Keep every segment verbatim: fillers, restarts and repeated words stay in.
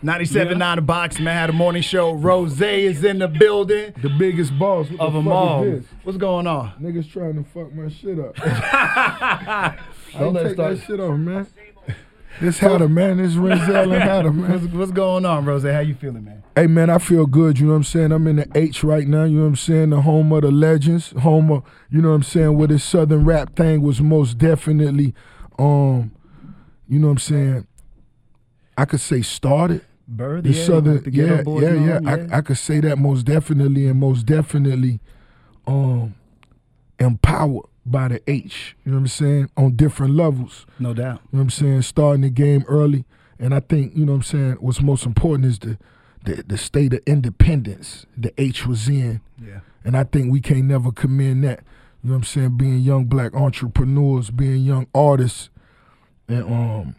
ninety-seven point nine The Box, man. Had a morning show. Rose is in the building. The biggest boss what of the them fuck all. is this? What's going on? Niggas trying to fuck my shit up. Don't let take start. that shit off, man. This Hatter, man. This Renzel and Hatter, man. What's, what's going on, Rose? How you feeling, man? Hey, man, I feel good, you know what I'm saying? I'm in the H right now, you know what I'm saying? The home of the legends, home of, you know what I'm saying, where this Southern rap thing was most definitely, um, you know what I'm saying, I could say started. Bird, The yeah, Southern, the yeah, Ghetto Boys yeah, and yeah, all, yeah. I, I could say that most definitely and most definitely um, empowered by the H, you know what I'm saying, on different levels. No doubt. You know what I'm saying? Starting the game early. And I think, you know what I'm saying, what's most important is the the, the state of independence the H was in. Yeah. And I think we can't never commend that. You know what I'm saying? Being young black entrepreneurs, being young artists, and um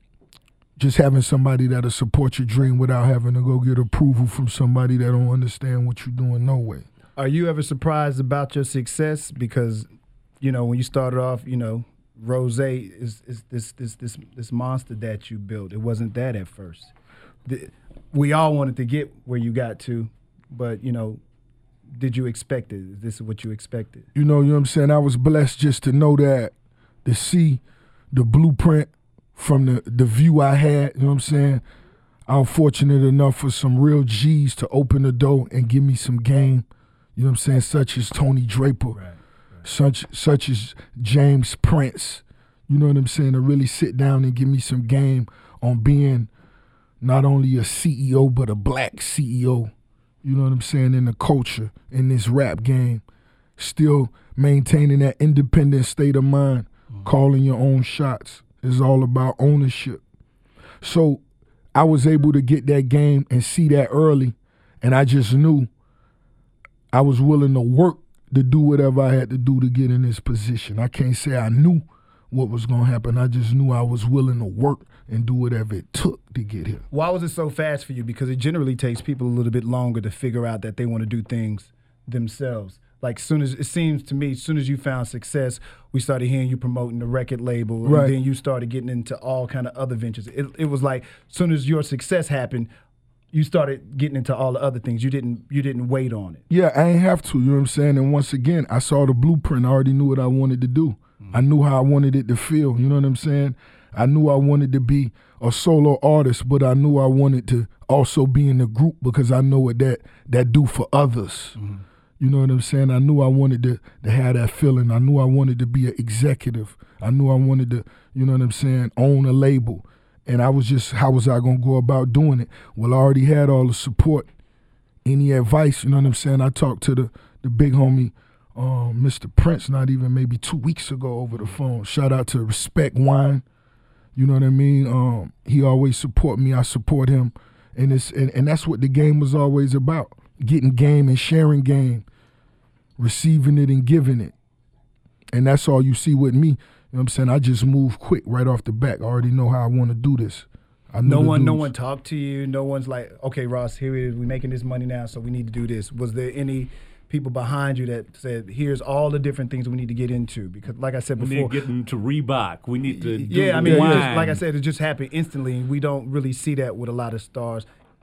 just having somebody that'll support your dream without having to go get approval from somebody that don't understand what you're doing no way. Are you ever surprised about your success? Because, you know, when you started off, you know, Rose is, is this this this this monster that you built. It wasn't that at first. The, we all wanted to get where you got to, but, you know, did you expect it? Is this what you expected? You know, you know what I'm saying? I was blessed just to know that, to see the blueprint from the, the view I had, you know what I'm saying? I was fortunate enough for some real G's to open the door and give me some game, you know what I'm saying, such as Tony Draper, Right, right. such such as James Prince, you know what I'm saying, to really sit down and give me some game on being not only a C E O, but a black C E O, you know what I'm saying, in the culture, in this rap game, still maintaining that independent state of mind, mm-hmm. calling your own shots. It's all about ownership. So I was able to get that game and see that early, and I just knew I was willing to work to do whatever I had to do to get in this position. I can't say I knew what was going to happen. I just knew I was willing to work and do whatever it took to get here. Why was it so fast for you? Because it generally takes people a little bit longer to figure out that they want to do things themselves. Like, soon as it seems to me, as soon as you found success, we started hearing you promoting the record label, Right. and then you started getting into all kind of other ventures. It, it was like, as soon as your success happened, you started getting into all the other things. You didn't you didn't wait on it. Yeah, I ain't have to, you know what I'm saying? And once again, I saw the blueprint. I already knew what I wanted to do. Mm-hmm. I knew how I wanted it to feel, you know what I'm saying? I knew I wanted to be a solo artist, but I knew I wanted to also be in the group because I know what that that do for others. Mm-hmm. You know what I'm saying? I knew I wanted to, to have that feeling. I knew I wanted to be an executive. I knew I wanted to, you know what I'm saying, own a label. And I was just, how was I going to go about doing it? Well, I already had all the support. Any advice, you know what I'm saying? I talked to the, the big homie, um, Mister Prince, not even maybe two weeks ago over the phone. Shout out to Respect Wine. You know what I mean? Um, he always support me. I support him. And, it's, and, and that's what the game was always about. Getting game and sharing game, receiving it and giving it. And that's all you see with me. You know what I'm saying? I just move quick right off the back. I already know how I want to do this. I know no one dudes. no one talked to you. No one's like, okay, Ross, here it is. We're making this money now, so we need to do this. Was there any people behind you that said, here's all the different things we need to get into? Because like I said we before. We need to get into Reebok. We need to do Yeah, I mean, wine. it just, like I said, it just happened instantly. And we don't really see that with a lot of stars.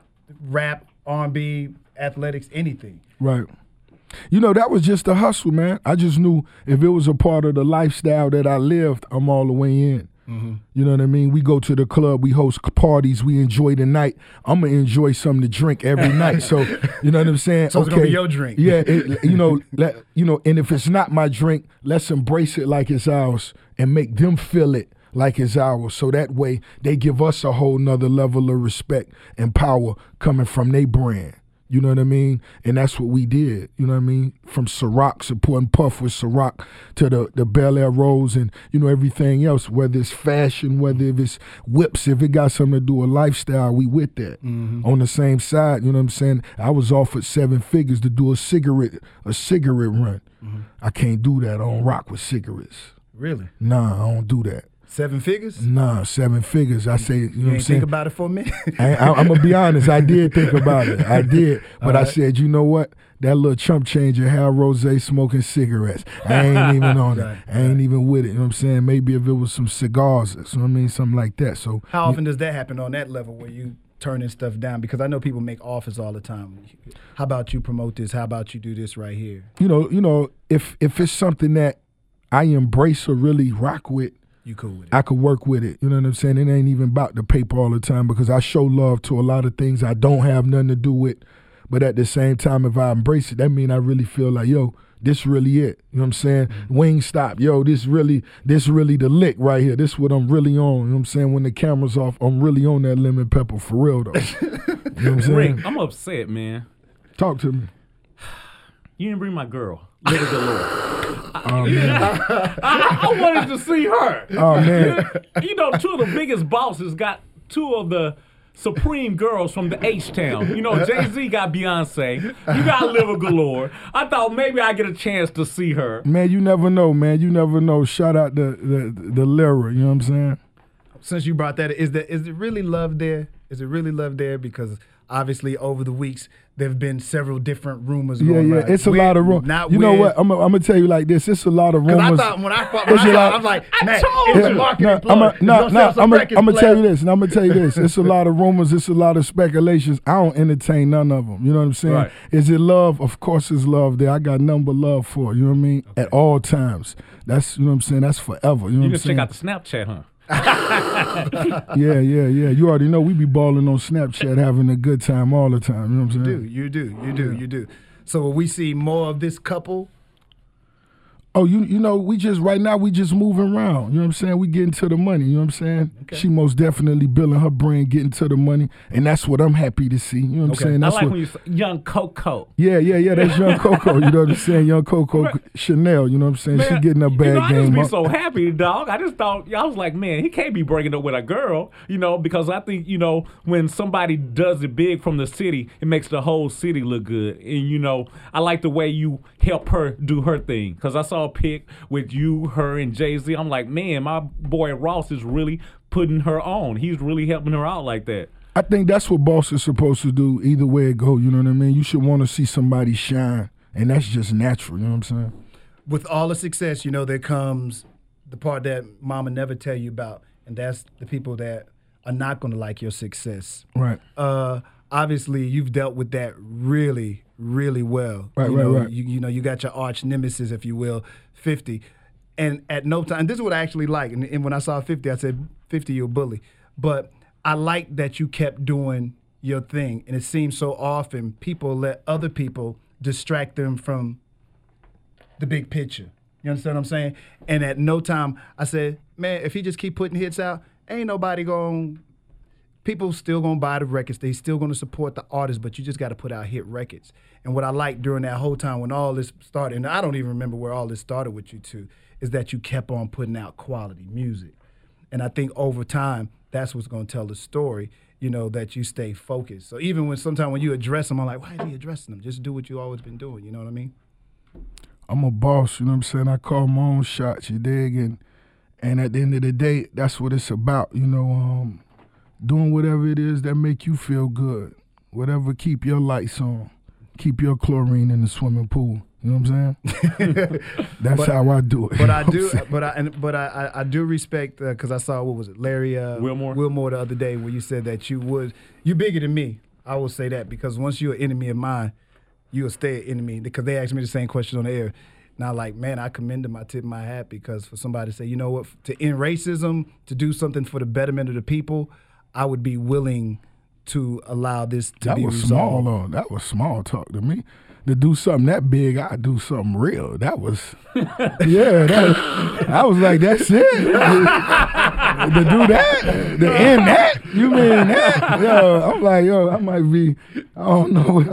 Rap, R and B, athletics, anything. Right. You know, that was just a hustle, man. I just knew if it was a part of the lifestyle that I lived, I'm all the way in. Mm-hmm. You know what I mean? We go to the club, we host parties, we enjoy the night. I'm going to enjoy something to drink every night. So, you know what I'm saying? So okay, it's going to be your drink. Yeah, it, you know, let, you know, and if it's not my drink, let's embrace it like it's ours and make them feel it like it's ours. So that way they give us a whole nother level of respect and power coming from their brand. You know what I mean? And that's what we did. You know what I mean? From Ciroc, supporting Puff with Ciroc, to the, the Bel Air Rose and, you know, everything else, whether it's fashion, whether if it's whips, if it got something to do with lifestyle, we with that. Mm-hmm. On the same side, you know what I'm saying? I was offered seven figures to do a cigarette, a cigarette run. Mm-hmm. I can't do that. I don't rock with cigarettes. Really? Nah, I don't do that. Seven figures? Nah, seven figures. I say, you know you what I'm ain't saying? think about it for a minute? I, I, I'm going to be honest. I did think about it. I did. But right. I said, you know what? That little chump changer, Hal Rose smoking cigarettes. I ain't even on it. Right, I ain't right. even with it. You know what I'm saying? Maybe if it was some cigars, you know what I mean? Something like that. So how often does that happen on that level where you turning stuff down? Because I know people make offers all the time. How about you promote this? How about you do this right here? You know, you know, if if it's something that I embrace or really rock with, you cool with it. I could work with it. You know what I'm saying? It ain't even about the paper all the time because I show love to a lot of things I don't have nothing to do with. But at the same time, if I embrace it, that mean I really feel like, yo, this really it. You know what I'm saying? Mm-hmm. Wingstop, yo, this really, this really the lick right here. This what I'm really on. You know what I'm saying? When the camera's off, I'm really on that lemon pepper for real though. You know what I'm saying? Rick, I'm upset, man. Talk to me. You didn't bring my girl, Little Galore. Oh, man. I, I, I wanted to see her. Oh, man. You know, two of the biggest bosses got two of the supreme girls from the H-Town. You know, Jay-Z got Beyonce. You got Little Galore. I thought maybe I get a chance to see her. Man, you never know, man. You never know. Shout out the the, the Lyra, you know what I'm saying? Since you brought that, is that is it really love there? Is it really love there? Because obviously over the weeks there have been several different rumors yeah, going Yeah, around. it's a weird, lot of rumors. Not you weird. know what? I'm going to tell you like this. It's a lot of rumors. Because I thought when I, when I, I, I was like, I man, told it's you. a marketing No, plug. I'm no, no, I'm going to tell you this. this, and I'm going to tell you this. It's a lot of rumors. It's a lot of speculations. I don't entertain none of them. You know what I'm saying? Right. Is it love? Of course it's love there. I got nothing but love for it. You know what I mean? Okay. At all times. That's, you know what I'm saying? That's forever. You know You what can I'm check saying? out the Snapchat, huh? yeah, yeah, yeah. You already know we be balling on Snapchat, having a good time all the time. You know what I'm saying? You do, you do, you do, you do. So will we see more of this couple? Oh, you you know, we just, right now, we just moving around. You know what I'm saying? We getting to the money, you know what I'm saying? Okay. She most definitely building her brand, getting to the money, and that's what I'm happy to see. You know what Okay. I'm saying? I That's like what, when you say Young Coco. yeah, yeah, yeah, that's Young Coco. You know what I'm saying? Young Coco Chanel, you know what I'm saying? Man, She getting her bag you know, I game just be up. so happy, dog. I just thought, I was like, man, he can't be breaking up with a girl, you know, because I think, you know, when somebody does it big from the city, it makes the whole city look good. And, you know, I like the way you help her do her thing. Because I saw a pic with you, her, and Jay-Z. I'm like, man, my boy Ross is really putting her on. He's really helping her out like that. I think that's what boss is supposed to do, either way it go, you know what I mean? You should want to see somebody shine, and that's just natural, you know what I'm saying? With all the success, you know, there comes the part that mama never tell you about, and that's the people that are not going to like your success. Right. Uh, obviously, you've dealt with that really, really well. Right, you right, know, right. You, you know, you got your arch nemesis, if you will, fifty. And at no time, this is what I actually like. And, and when I saw fifty, I said, fifty, you're a bully. But I like that you kept doing your thing. And it seems so often people let other people distract them from the big picture. You understand what I'm saying? And at no time, I said, man, if he just keep putting hits out, ain't nobody going, people still going to buy the records. They still going to support the artists, but you just got to put out hit records. And what I liked during that whole time when all this started, and I don't even remember where all this started with you two, is that you kept on putting out quality music. And I think over time, that's what's going to tell the story, you know, that you stay focused. So even when sometimes when you address them, I'm like, why are you addressing them? Just do what you always been doing, you know what I mean? I'm a boss, you know what I'm saying? I call my own shots, you dig? And, and at the end of the day, that's what it's about, you know, um, doing whatever it is that make you feel good, whatever keep your lights on, keep your chlorine in the swimming pool. You know what I'm saying? That's But- how I do it. But I You know do, what I'm saying? but I, and, but I, I, I do respect because I saw what was it, Larry uh, Wilmore? Wilmore the other day, where you said that you would, you bigger than me. I will say that because once you're an enemy of mine, you'll stay an enemy. Because they asked me the same question on the air, and I like, man, I commend them. I tip my hat because for somebody to say, you know what, to end racism, to do something for the betterment of the people, I would be willing to allow this to That be was resolved. small, though. That was small talk to me. To do something that big, I do something real. That was, yeah. That, I was like, that's it. to do that, to end that. You mean that? Yo, I'm like, yo, I might be. I don't know. What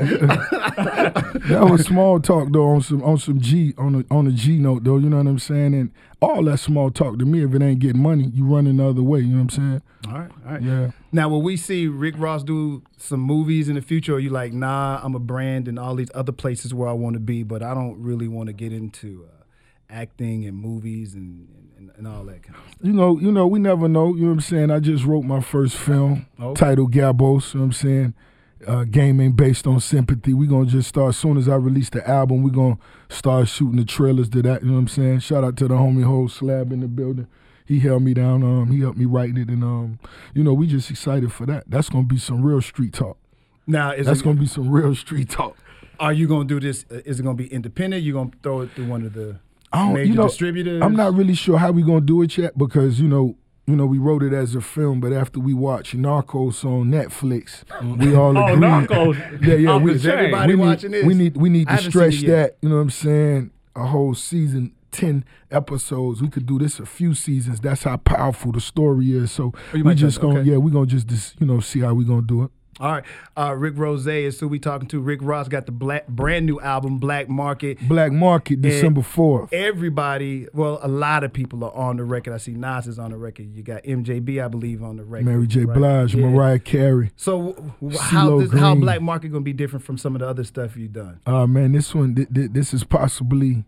that was small talk though, on some on some G on a on a G note though. You know what I'm saying? And all that small talk to me, if it ain't getting money, you running the other way. You know what I'm saying? All right, all right. Yeah. Now, will we see Rick Ross do some movies in the future, or are you like, nah, I'm a brand and all these other places where I want to be, but I don't really want to get into uh, acting and movies and, and, and all that kind of stuff? You know, you know, we never know. You know what I'm saying? I just wrote my first film Okay. titled Gabos. You know what I'm saying? Uh, game ain't based on sympathy. We gonna just start as soon as I release the album. We gonna start shooting the trailers to that. You know what I'm saying? Shout out to the homie Whole Slab in the building. he held me down. Um, he helped me write it, and um, you know, we just excited for that. That's gonna be some real street talk. Now, is That's it, gonna be some real street talk. Are you gonna do this? uh, Is it gonna be independent? You gonna throw it through one of the I don't, major you know, distributors? I'm not really sure how we gonna do it yet because you know, you know, we wrote it as a film, but after we watched Narcos on Netflix, we all Oh, agreed. Narcos. Yeah, yeah, Off we, the chain. everybody we watching need, this? We need, we need I to haven't stretch seen it yet. that. You know what I'm saying? A whole season, ten episodes. We could do this a few seasons. That's how powerful the story is. So Oh, you we might just just- gonna, okay. yeah, we gonna just, dis- you know, see how we gonna do it. All right, uh, Rick Rose is who we talking to. Rick Ross got the black, brand new album, Black Market. Black Market, December fourth. Everybody, well, a lot of people are on the record. I see Nas is on the record. You got M J B, I believe, on the record. Mary J. right? Blige, Yeah. Mariah Carey. So w- w- how CeeLo this, how Green. Black Market gonna be different from some of the other stuff you've done? Uh man, this one, th- th- this is possibly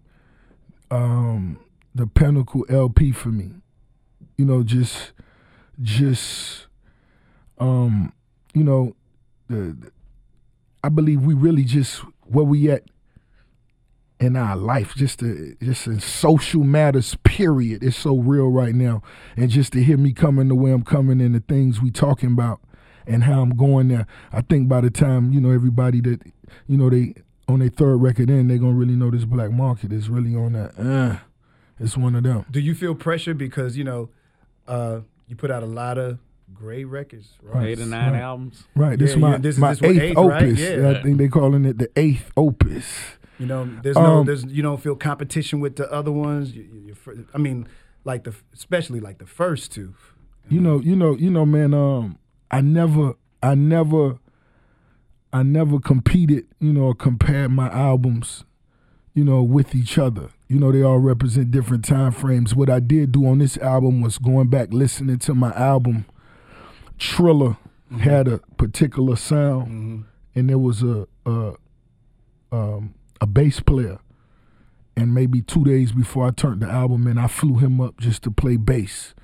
um, the pinnacle L P for me. You know, just, just, um, you know, the, the- I believe we really just where we at in our life, just to, just in social matters. Period. It's so real right now, and just to hear me coming the way I'm coming and the things we talking about and how I'm going there. I think by the time you know everybody that you know they on their third record in, they're gonna really know this Black Market is really on that. Uh, it's one of them. Do you feel pressure because you know uh, you put out a lot of great records, right? Eight or nine Right. albums. Right. This Yeah, is my yeah, this is- my this what, eighth, eighth, right? opus. Yeah. I think they calling it the eighth opus. You know, there's no, Um, there's you don't feel competition with the other ones. You, you, you fir- I mean, like the especially like the first two. You know, you know, you know, man. Um, I never, I never, I never competed. You know, or compared my albums, you know, with each other. You know, they all represent different time frames. What I did do on this album was going back, listening to my album. Triller Mm-hmm. had a particular sound, and there was a, a, um, a bass player. And maybe two days before I turned the album in, I flew him up just to play bass.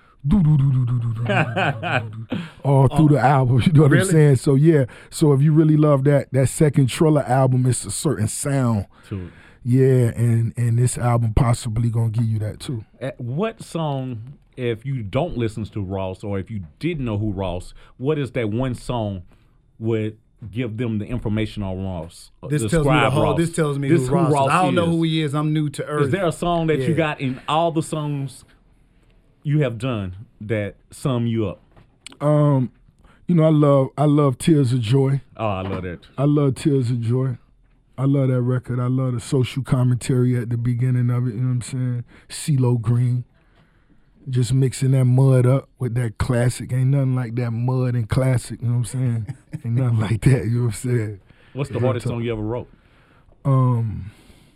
All through the album, you know what Really? I'm saying? So yeah, so if you really love that that second Triller album, it's a certain sound. To Yeah, and and this album possibly gonna give you that too. At what song, if you don't listen to Ross or if you didn't know who Ross, what is that one song would give them the information on Ross? This tells me the Describe whole. Ross. This tells me This who Ross, is. I don't know is. who he is. I'm new to Earth. Is there a song that Yeah. you got in all the songs you have done that sum you up? Um, you know, I love I love Tears of Joy. Oh, I love that. I love Tears of Joy. I love that record. I love the social commentary at the beginning of it. You know what I'm saying? CeeLo Green. Just mixing that mud up with that classic. Ain't nothing like that mud and classic. You know what I'm saying? Ain't nothing like that. You know what I'm saying? What's the Yeah, hardest talk- song you ever wrote? Um,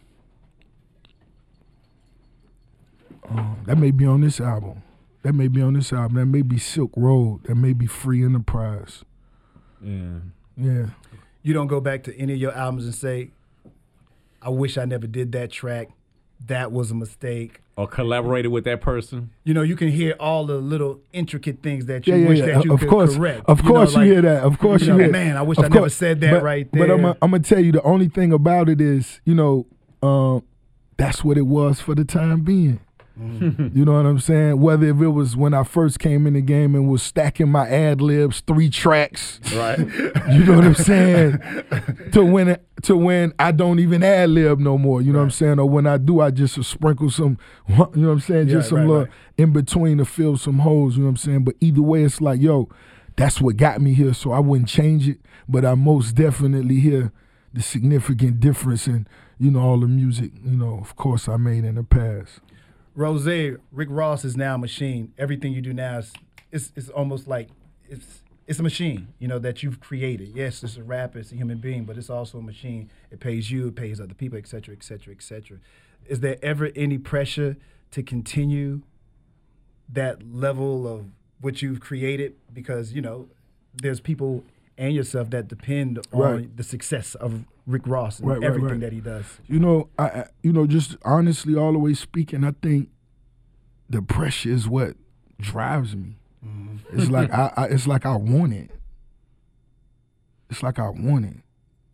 um, that may be on this album. That may be on this album. That may be Silk Road. That may be Free Enterprise. Yeah. Yeah. You don't go back to any of your albums and say, "I wish I never did that track. That was a mistake." Or collaborated with that person? You know, you can hear all the little intricate things that you Yeah, yeah, wish yeah. that you Of could course, correct. of You know, course you, like, hear that. Of course you you, know, hear. man, I wish Of I never course. said that but, right But I'm there. gonna tell you, the only thing about it is, you know, um, that's what it was for the time being. You know what I'm saying? Whether if it was when I first came in the game and was stacking my ad libs, three tracks. Right. You know what I'm saying? to when it, to when I don't even ad lib no more. You know what I'm saying? Or when I do, I just sprinkle some. You know what I'm saying? Yeah, Just some right, little right. in between to fill some holes. You know what I'm saying? But either way, it's like, yo, that's what got me here. So I wouldn't change it. But I most definitely hear the significant difference in, you know, all the music, you know, of course I made in the past. Rose, Rick Ross is now a machine. Everything you do now is it's, it's almost like it's it's a machine, you know, that you've created. Yes, it's a rapper, it's a human being, but it's also a machine. It pays you, it pays other people, et cetera, et cetera, et cetera. Is there ever any pressure to continue that level of what you've created? Because, you know, there's people and yourself that depend on Right. the success of Rick Ross and Right, right, everything right. that he does. You know, I, I you know, just honestly, all the way speaking, I think the pressure is what drives me. It's like I, I, it's like I want it. It's like I want it.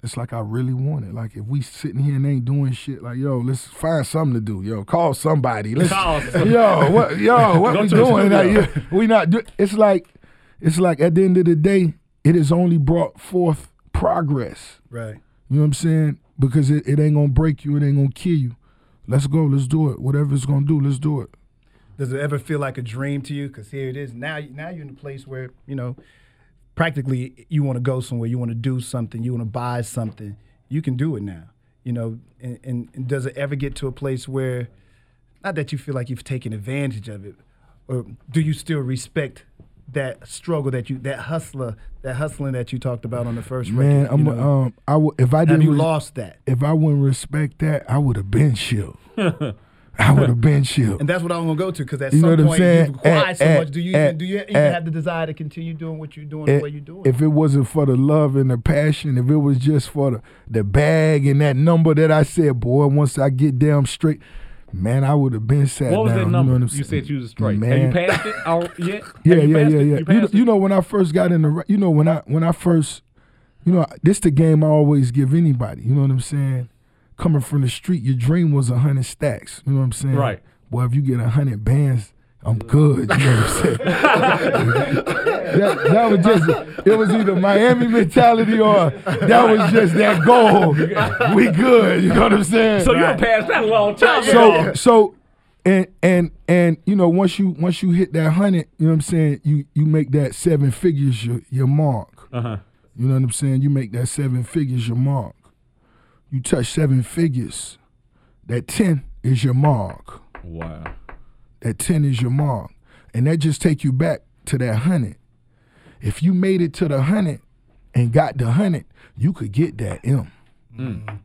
it's like I really want it. Like if we sitting here and ain't doing shit, like yo, let's find something to do. Yo, call somebody. Let's, Call some- yo, what, yo, what Go we to the doing? Like, studio. yeah, we not do. It's like, it's like at the end of the day, it has only brought forth progress. Right. You know what I'm saying? Because it, it ain't gonna break you. It ain't gonna kill you. Let's go. Let's do it. Whatever it's gonna do, let's do it. Does it ever feel like a dream to you? Because here it is. Now, now you're in a place where, you know, practically you want to go somewhere. You want to do something. You want to buy something. You can do it now. You know, and, and, and does it ever get to a place where, not that you feel like you've taken advantage of it, or do you still respect that struggle that you, that hustler, that hustling that you talked about on the first Man, record? I'm you a, know? um, I would if I Have didn't you res- lost that? if I wouldn't respect that, I would have been chill. I would have been chill. And that's what I'm gonna go to, because at You know some what I'm point saying? you've acquired At- so at- much. Do you at- even, do you even at- have the desire to continue doing what you're doing If- the way you're doing? If it wasn't for the love and the passion, if it was just for the, the bag and that number that I said, boy, once I get damn straight, man, I would have been sat What was down. that You, know number? what I'm You, saying? said you was straight. Man. Have you passed it oh, yet? Yeah, Have you yeah, passed yeah, it? yeah. You You, passed you it? know, when I first got in the, ra- you know, when I when I first, you know, this the game I always give anybody. You know what I'm saying? Coming from the street, your dream was a hundred stacks. You know what I'm saying? Right. Boy, if you get a hundred bands, I'm good. You know what I'm saying? that, that was just, it was either Miami mentality or that was just that goal. We good. You know what I'm saying? So you done passed that a long time So ago. so and and and you know once you once you hit that hundred, you know what I'm saying, you you make that seven figures your your mark. Uh-huh. You know what I'm saying? You make that seven figures your mark. You touch seven figures, that ten is your mark. Wow. That ten is your mark. And that just take you back to that hundred. If you made it to the hundred and got the hundred, you could get that M. Mm.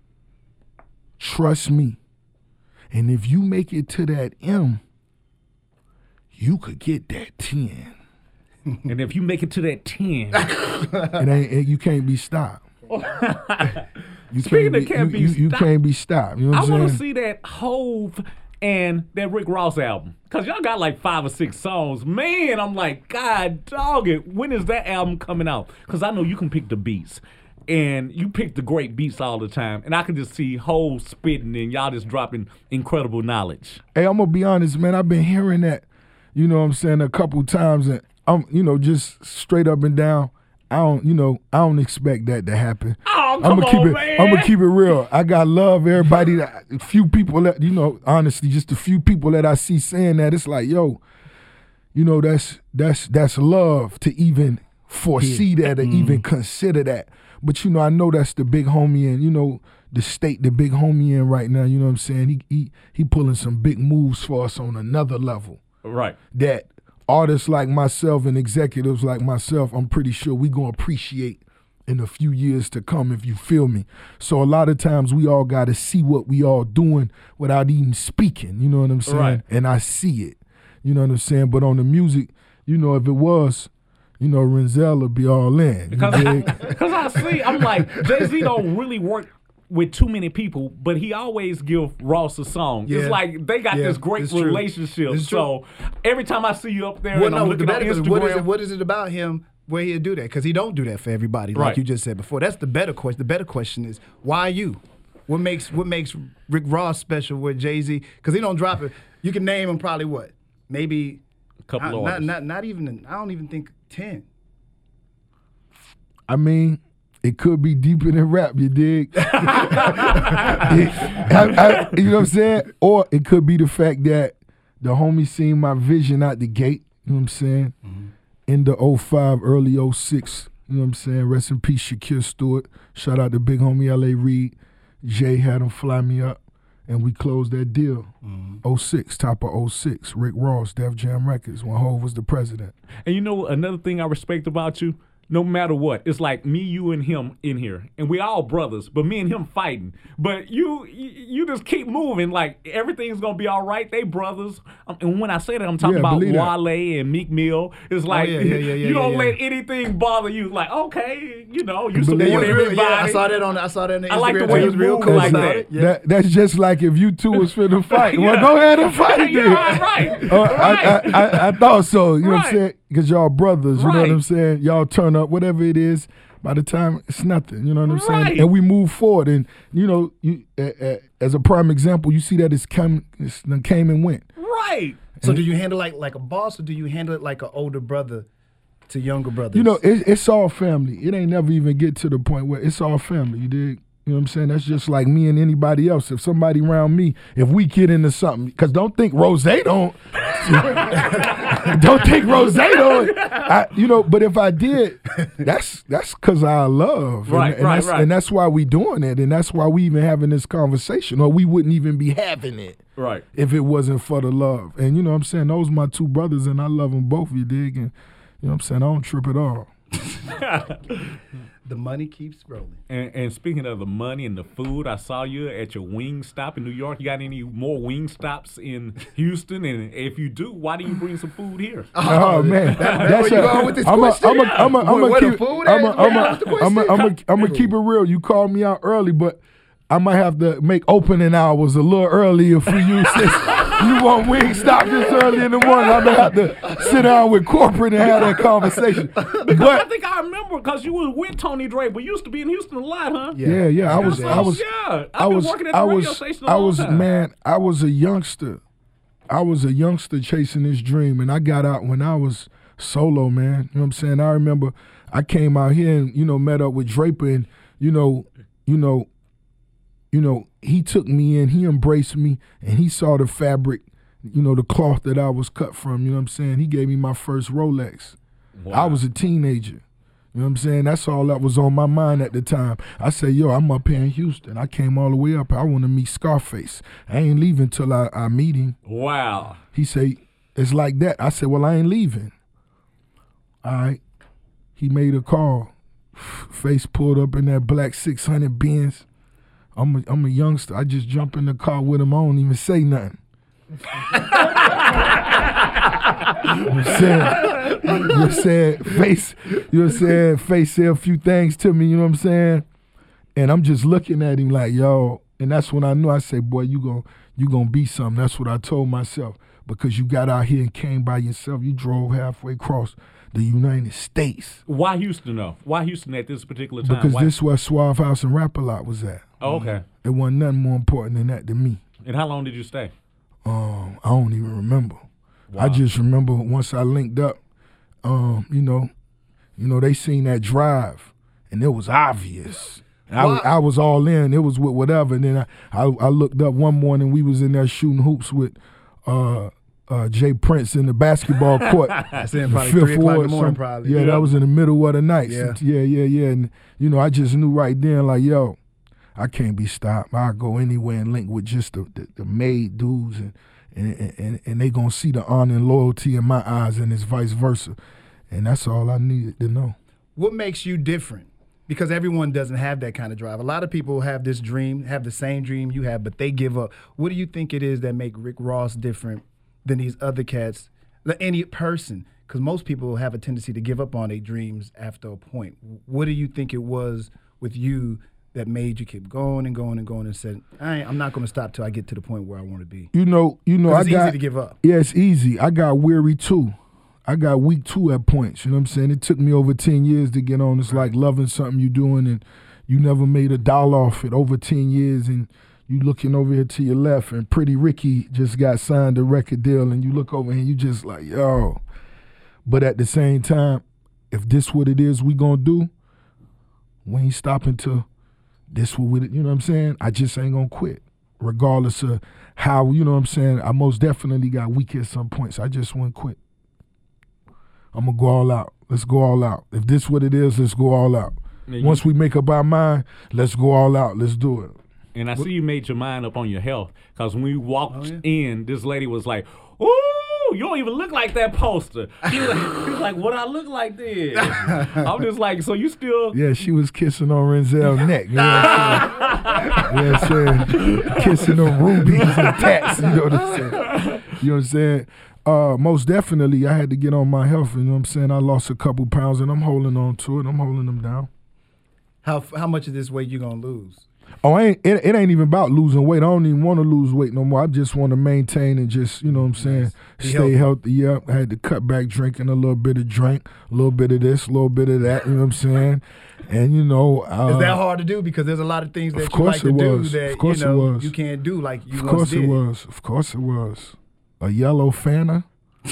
Trust me. And if you make it to that M, you could get that ten. And if you make it to that ten, It ain't it, you can't be stopped. You Speaking can't of can't you, be you, you stopped, can't be stopped. You know I what I'm want to saying? see that Hove and that Rick Ross album. Because y'all got like five or six songs. Man, I'm like, God dog it. When is that album coming out? Because I know you can pick the beats. And you pick the great beats all the time. And I can just see Hove spitting and y'all just dropping incredible knowledge. Hey, I'm gonna be honest, man. I've been hearing that, you know what I'm saying, a couple times, and I'm, you know, just straight up and down. I don't, you know, I don't expect that to happen. Oh, I'm come gonna keep on, it. man. I'm gonna keep it real. I got love everybody. That a few people that you know, honestly, just a few people that I see saying that. It's like, yo, you know, that's that's that's love to even foresee that or even consider that. But you know, I know that's the big homie in, you know, the state the big homie in right now. You know what I'm saying? He he he pulling some big moves for us on another level. Right. That artists like myself and executives like myself, I'm pretty sure we gonna appreciate in a few years to come, if you feel me. So a lot of times we all gotta see what we all doing without even speaking, you know what I'm saying? Right. And I see it, you know what I'm saying? But on the music, you know, if it was, you know, Renzel would be all in. You Because I, dig? because I see, I'm like, Jay-Z don't really work with too many people, but he always give Ross a song. Yeah. It's like they got Yeah, this great it's true. relationship. It's true. So every time I see you up there Well, and I'm no, the looking on better question, Instagram, what is it? What is it about him where he'll do that? Because he don't do that for everybody, like Right. you just said before. That's the better question. The better question is why you? What makes what makes Rick Ross special with Jay-Z? Because he don't drop it. You can name him probably what? Maybe a couple not, of not artists. not not even. I don't even think ten. I mean, it could be deeper than rap, you dig? I- I- you know what I'm saying? Or it could be the fact that the homie seen my vision out the gate, you know what I'm saying? In the oh five, early oh six, you know what I'm saying? Rest in peace, Shakir Stewart. Shout out to big homie L A Reid. Jay had him fly me up, and we closed that deal. oh six, top of oh six. Rick Ross, Def Jam Records, when Hov was the president. And you know another thing I respect about you? No matter what, it's like me, you, and him in here, and we all brothers. But me and him fighting. But you, you, you just keep moving. Like everything's gonna be all right. They brothers. Um, and when I say that, I'm talking Yeah, about believe that. Wale and Meek Mill. It's like yeah, yeah, yeah, yeah, you don't yeah, let yeah. anything bother you. Like okay, you know, you Believe support that. Yeah, he was everybody. real- yeah, I saw that on. I saw that on the Instagram. I like the too. way He you was real move cool like about that. it. Yeah. That, that's just like if you two was finna fight. Well, Yeah. go ahead and fight Yeah, then. right, Uh, I, right. I, I, I thought so. You know what I'm Right. saying? Because y'all brothers, you know what Right. I'm saying? Y'all turn the up, whatever it is. By the time it's nothing, you know what I'm Right. saying, and we move forward. And you know, you uh, uh, as a prime example, you see that it's come, it's done came and went. Right. So do you handle like like a boss, or do you handle it like an older brother to younger brothers? You know, it, it's all family. It ain't never even get to the point where it's all family. You dig? You know what I'm saying? That's just like me and anybody else. If somebody around me, if we get into something, because don't think Rose don't. Don't think Rose don't. I, you know, but if I did, that's that's because I love. Right, and, and right, that's, right. And that's why we doing it. And that's why we even having this conversation, or we wouldn't even be having it. Right. If it wasn't for the love. And you know what I'm saying? Those my two brothers, and I love them both, you dig? And you know what I'm saying? I don't trip at all. The money keeps rolling. And, and speaking of the money and the food, I saw you at your wing stop in New York. You got any more wing stops in Houston? And if you do, why do you bring some food here? Oh, man, that's where you going with this I'm question? I'm I'm Where- where the keep food I'm at? I'm What's the question? I'm I'm keep it real. You called me out early, but I might have to make opening hours a little earlier for you. Since you want Wingstop this early in the morning, I'm gonna have to sit down with corporate and have that conversation. Because I But think I remember because you was with Tony Draper. You used to be in Houston a lot, huh? yeah, yeah, I was, So, I was, yeah. I've I been was, working at the I radio was, station a I long was, time. man, I was a youngster. I was a youngster chasing this dream, and I got out when I was solo, man. You know what I'm saying? I remember I came out here and, you know, met up with Draper, and, you know, you know, you know, he took me in, he embraced me, and he saw the fabric, you know, the cloth that I was cut from, you know what I'm saying? He gave me my first Rolex. Wow. I was a teenager. You know what I'm saying? That's all that was on my mind at the time. I said, yo, I'm up here in Houston. I came all the way up. I want to meet Scarface. I ain't leaving till I, I meet him. Wow. He said, it's like that. I said, well, I ain't leaving. All right. He made a call. Face pulled up in that black six hundred Benz. I'm a, I'm a youngster. I just jump in the car with him. I don't even say nothing. You said, you said, face, you said, face said a few things to me, you know what I'm saying? And I'm just looking at him like, yo, and that's when I knew. I said, boy, you gon' you gonna be something. That's what I told myself. Because you got out here and came by yourself. You drove halfway across the United States. Why Houston, though? Why Houston at this particular time? Because Why? this where Suave House and Rap-A-Lot was at. Oh, okay. It wasn't nothing more important than that to me. And how long did you stay? Um, I don't even remember. Wow. I just remember once I linked up, um, you know, you know, they seen that drive, and it was obvious. I, was, I was all in. It was with whatever. And then I, I, I looked up one morning. We was in there shooting hoops with uh, uh, Jay Prince in the basketball court. That's in probably Fifth three o'clock in Ward, the morning, some- probably. Yeah, Yeah. that was in the middle of the night. Yeah. So, yeah, yeah, yeah. And you know, I just knew right then, like, yo, I can't be stopped. I'll go anywhere and link with just the, the, the made dudes, and and, and and they gonna see the honor and loyalty in my eyes, and it's vice versa. And that's all I needed to know. What makes you different? Because everyone doesn't have that kind of drive. A lot of people have this dream, have the same dream you have, but they give up. What do you think it is that make Rick Ross different than these other cats, than any person? Because most people have a tendency to give up on their dreams after a point. What do you think it was with you that made you keep going and going and going and said, I ain't, I'm not going to stop till I get to the point where I want to be? You know, you know, 'Cause I it's got easy to give up. Yeah, it's easy. I got weary too. I got weak too at points. You know what I'm saying? It took me over ten years to get on. It's like loving something you're doing and you never made a dollar off it over ten years, and you looking over here to your left and Pretty Ricky just got signed a record deal, and you look over here and you just like, yo. But at the same time, if this what it is we gonna do, we ain't stopping till this what we, you know what I'm saying? I just ain't gonna quit. Regardless of how, you know what I'm saying? I most definitely got weak at some points. I just wouldn't quit. I'm gonna go all out. Let's go all out. If this what it is, let's go all out. And you- Once we make up our mind, let's go all out. Let's do it. And I see you made your mind up on your health, because when we walked Oh, yeah. in, this lady was like, "Ooh, you don't even look like that poster." She was like, she was like, "What I look like then?" I'm just like, "So you still?" Yeah, she was kissing on Renzel's neck. You know what I'm saying? You know what I'm saying? Kissing on rubies and tats. You know what I'm saying? You know what I'm saying? Uh, most definitely, I had to get on my health. You know what I'm saying? I lost a couple pounds, and I'm holding on to it. I'm holding them down. How how much of this weight you going to lose? Oh, I ain't, it, it ain't even about losing weight. I don't even want to lose weight no more. I just want to maintain and just, you know what I'm saying, Nice. Be stay healthy. healthy. Yeah, I had to cut back drinking a little bit of drink, a little bit of this, a little bit of that, you know what I'm saying? And, you know. Uh, Is that hard to do? Because there's a lot of things that Of you course like to it do was. that Of course you it know was. you can't do like you Of once course did. it was. Of course it was. A yellow Fanta?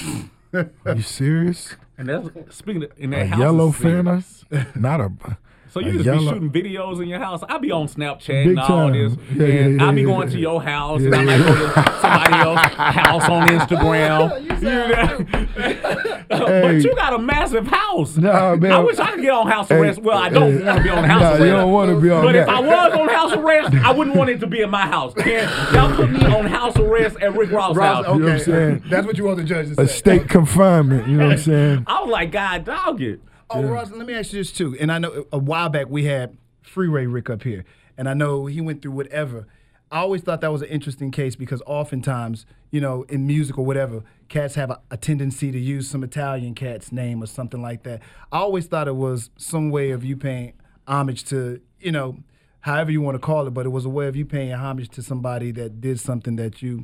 Are you serious? And that's speaking of, in A that house yellow is serious. Fanta? Not a. So you a just yellow, be shooting videos in your house. I be on Snapchat Big and all time. this, Yeah, and yeah, I be yeah, going yeah. to your house, Yeah, and I might yeah. go to somebody else's house on Instagram. You sound But Hey. you got a massive house. Nah, man. I wish I could get on house Hey, arrest. Well, I don't hey, want to be on house nah, arrest. you don't want to be on But that. if I was on house arrest, I wouldn't want it to be in my house. Can y'all put me on house arrest at Rick Ross' Ross, house? okay, You know what I'm saying? that's what you want the judge to A say. state confinement, you know what I'm saying? I was like, God, dog it. Oh, Ross, let me ask you this too. And I know a while back we had Freeway Rick up here, and I know he went through whatever. I always thought that was an interesting case because oftentimes, you know, in music or whatever, cats have a, a tendency to use some Italian cat's name or something like that. I always thought it was some way of you paying homage to, you know, however you want to call it, but it was a way of you paying homage to somebody that did something that you.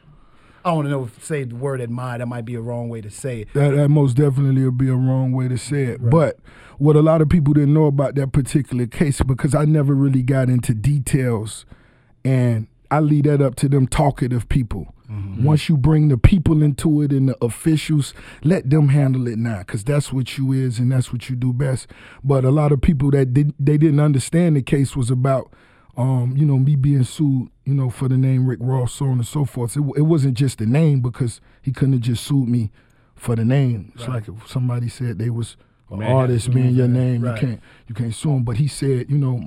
I don't want to know if say the word admire. That might be a wrong way to say it. That, that most definitely would be a wrong way to say it. But what a lot of people didn't know about that particular case, because I never really got into details, and I leave that up to them talkative people. Mm-hmm. Once you bring the people into it and the officials, let them handle it now, because that's what you is and that's what you do best. But a lot of people that did, they didn't understand the case was about, um, you know, me being sued, you know, for the name Rick Ross, so on and so forth. It, it wasn't just the name, because he couldn't have just sued me for the name. It's Right. like if somebody said they was an Man, artist, that's- being your name, Right. you can't you can't sue him. But he said, you know,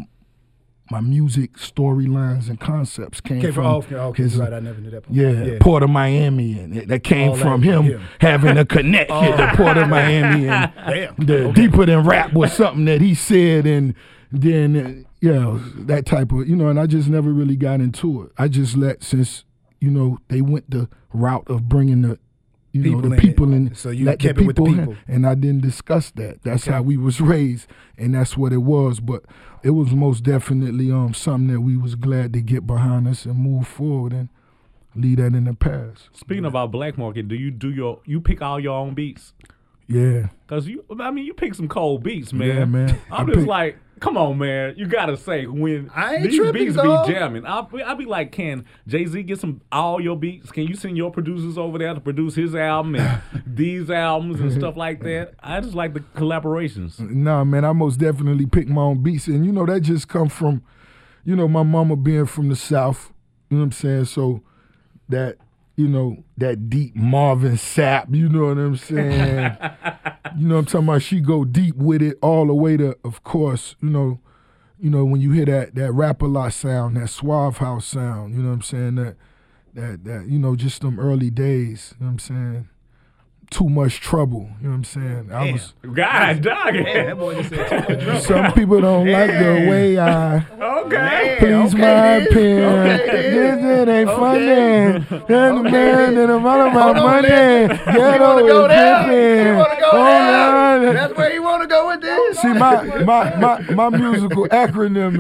my music storylines and concepts came, Came from, from, oh, okay, okay, his, right, I never knew that part. yeah, Port of Miami, and it, that came All that from from him, him. having a connection to Port of Miami, and Damn. the deeper than rap was something that he said, and then uh, you know, that type of, you know, and I just never really got into it. I just let, since, you know, they went the route of bringing the, you People know, the in people it. in, So you let kept it with the in, people. and I didn't discuss that. That's Okay. how we was raised, and that's what it was. But it was most definitely um something that we was glad to get behind us and move forward and leave that in the past. Speaking about black market, do you do your you pick all your own beats? Yeah. Cause you, I mean, you pick some cold beats, man. Yeah, man. I'm I just pick- like, come on, man. You gotta say when I ain't these tripping, beats dog. be jamming. I'll be, I'll be like, can Jay Z get some all your beats? Can you send your producers over there to produce his album and these albums and stuff like that? I just like the collaborations. Nah, man, I most definitely pick my own beats. And, you know, that just come from, you know, my mama being from the South. You know what I'm saying? So that, you know, that deep Marvin Sapp, you know what I'm saying? You know what I'm talking about? She go deep with it all the way to, of course, you know, you know, when you hear that that Rap-A-Lot sound, that Suave House sound, you know what I'm saying? That, that, that you know, just them early days, you know what I'm saying? Too Much Trouble, you know what I'm saying? I was... God, dog Yeah, it. that boy just said too much trouble. Some people don't like the way I Okay. please okay, my then. pen. Okay, This then. it ain't Okay. funny. And the man then. in the front of my Hold on, money. then. Ghetto He wanna go is there. He dripping. wanna go Hold there. on. That's where he want to go with this. See, my, my, my, my musical acronym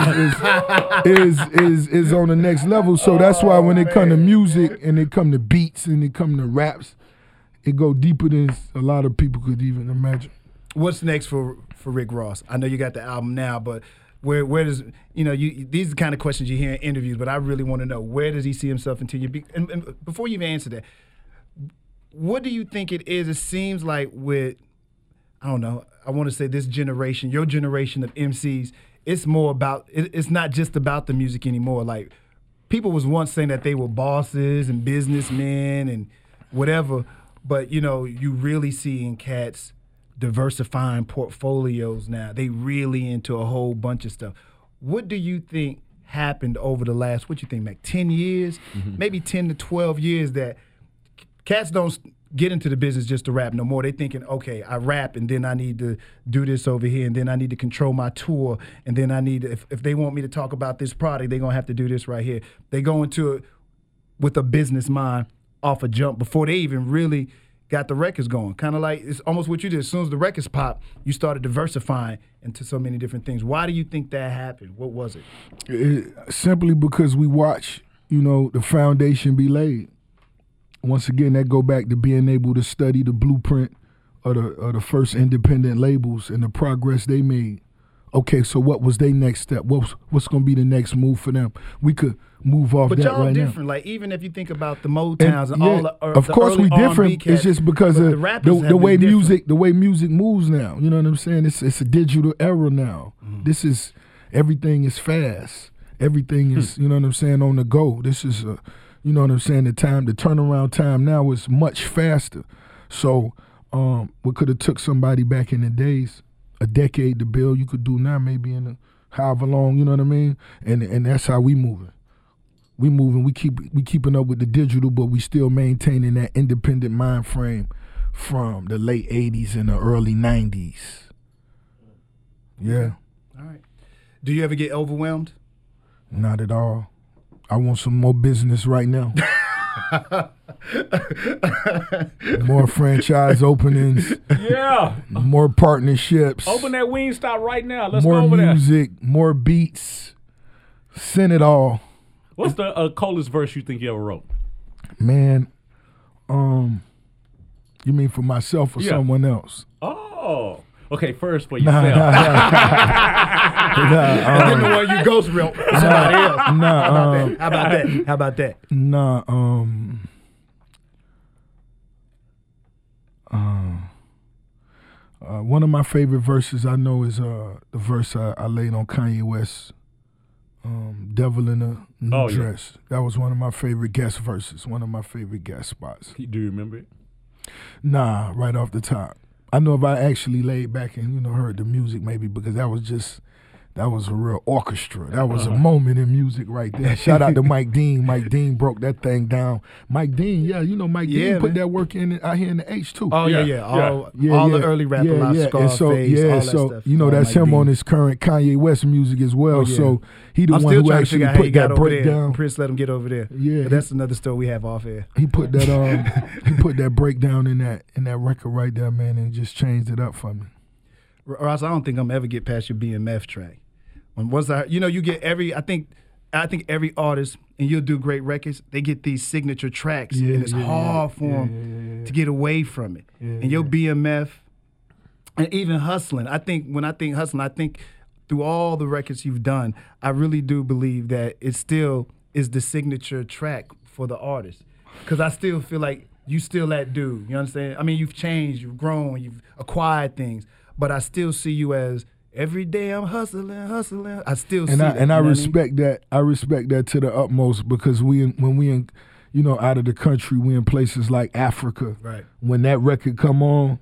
is, is, is, is, is on the next level. So that's why when it come to music and it come to beats and it come to raps, it go deeper than a lot of people could even imagine. What's next for for Rick Ross? I know you got the album now, but where where does you know you these are the kind of questions you hear in interviews, but I really want to know, where does he see himself until you be and, and before you even answer that, what do you think it is? It seems like with I don't know, I want to say this generation, your generation of M Cs, it's more about it, it's not just about the music anymore. Like people was once saying that they were bosses and businessmen and whatever, but you know, you really seeing cats diversifying portfolios now. They really into a whole bunch of stuff. What do you think happened over the last, what you think, like ten years, mm-hmm. maybe ten to twelve years that cats don't get into the business just to rap no more. They thinking, okay, I rap and then I need to do this over here and then I need to control my tour and then I need to, if, if they want me to talk about this product, they're going to have to do this right here. They go into it with a business mind off a jump before they even really got the records going. Kind of like it's almost what you did. As soon as the records popped, you started diversifying into so many different things. Why do you think that happened? What was it? it simply because we watch, you know, the foundation be laid. Once again, that go back to being able to study the blueprint of the, of the first independent labels and the progress they made. Okay, so what was their next step? What's what's going to be the next move for them? We could move off but that y'all right different. now. Like even if you think about the Motowns and, and yeah, all the, uh, of the course early we R and B different. cats, it's just because but of the, rappers the, have the way been music, different. the way music moves now. You know what I'm saying? It's it's a digital era now. Mm. This is everything is fast. Everything is you know what I'm saying on the go. This is a, you know what I'm saying. The time, the turnaround time now is much faster. So um, what could have took somebody back in the days a decade to build, you could do now maybe in a, however long, you know what I mean? And and that's how we moving. We moving, we keep we keeping up with the digital, but we still maintaining that independent mind frame from the late eighties and the early nineties. Yeah. All right. Do you ever get overwhelmed? Not at all. I want some more business right now. More franchise openings. Yeah. More partnerships. Open that Wingstop right now. Let's more go over music, there. More beats. Send it all. What's the uh, coldest verse you think you ever wrote? Man, um, you mean for myself or yeah. someone else? Oh. Okay, first for yourself. Nah, nah, nah. nah, um, the one you ghost wrote for somebody else. Nah, How about that? um, How about that? Nah, um, uh, uh, one of my favorite verses I know is uh, the verse I, I laid on Kanye West, um, Devil in a New oh, Dress. Yeah. That was one of my favorite guest verses, one of my favorite guest spots. Do you remember it? Nah, right off the top. I know if I actually laid back and, you know, heard the music maybe because that was just, that was a real orchestra. That was uh-huh. a moment in music right there. Shout out to Mike Dean. Mike Dean broke that thing down. Mike Dean, yeah, you know, Mike yeah, Dean put man. that work in out here in the H too. Oh, yeah, yeah. All, yeah, all yeah. the early rapper, yeah, like yeah. Scarface, so, yeah, all that so, stuff. you know, all that's Mike him Dean. on his current Kanye West music as well. Oh, yeah. So he the I'm one still who trying actually to figure out how put he got that over there. breakdown. Prince let him get over there. Yeah. But that's another story we have off air. He put that um he put that breakdown in that in that record right there, man, and just changed it up for me. Ross, I don't think I'm gonna ever get past your B M F track. When once I, you know, you get every. I think, I think every artist, and you'll do great records. They get these signature tracks, yeah, and it's yeah, hard yeah, for them yeah, yeah, yeah. to get away from it. Yeah, and your yeah. B M F, and even hustling. I think when I think hustling, I think through all the records you've done, I really do believe that it still is the signature track for the artist, because I still feel like you still that dude. You understand? I mean, you've changed, you've grown, you've acquired things. But I still see you as every day I'm hustling, hustling. I still and see I, that. And I respect I mean? that. I respect that to the utmost because we, in, when we in, you know, out of the country, we in places like Africa. Right. When that record come on,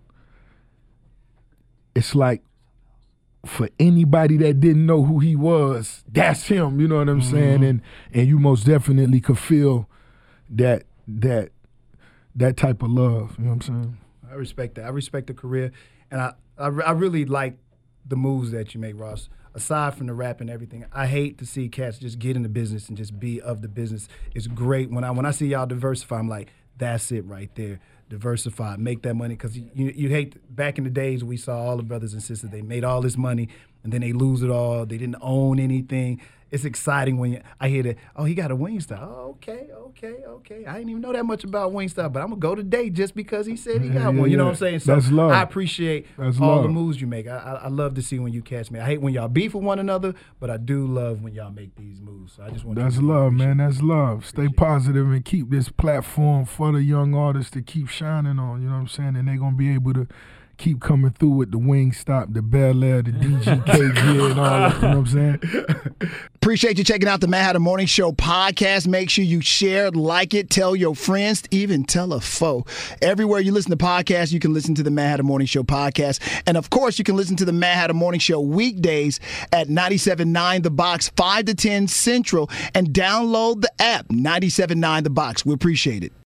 it's like for anybody that didn't know who he was, that's him. You know what I'm mm-hmm. saying? And and you most definitely could feel that that that type of love. You know what I'm saying? I respect that. I respect the career, and I. I, I really like the moves that you make, Ross. Aside from the rap and everything, I hate to see cats just get in the business and just be of the business. It's great when I when I see y'all diversify. I'm like, that's it right there. Diversify, make that money, because you you hate. Back in the days, we saw all the brothers and sisters. They made all this money and then they lose it all. They didn't own anything. It's exciting when you, I hear that. Oh, he got a Wingstop. Oh, okay, okay, okay. I didn't even know that much about Wingstop, but I'm gonna go today just because he said he got yeah, one. You yeah. know what I'm saying? So That's love. I appreciate That's all love. the moves you make. I, I I love to see when you catch me. I hate when y'all beef with one another, but I do love when y'all make these moves. So I just want. That's you to love, appreciate man. it. That's love. Stay positive and keep this platform for the young artists to keep shining on. You know what I'm saying? And they're gonna be able to keep coming through with the Wingstop, the Bel Air, the D G K gear, and all that. You know what I'm saying? Appreciate you checking out the Mad Hatter Morning Show podcast. Make sure you share, like it, tell your friends, even tell a foe. Everywhere you listen to podcasts, you can listen to the Mad Hatter Morning Show podcast. And of course, you can listen to the Mad Hatter Morning Show weekdays at ninety-seven point nine The Box, five to ten Central, and download the app, ninety-seven point nine The Box. We appreciate it.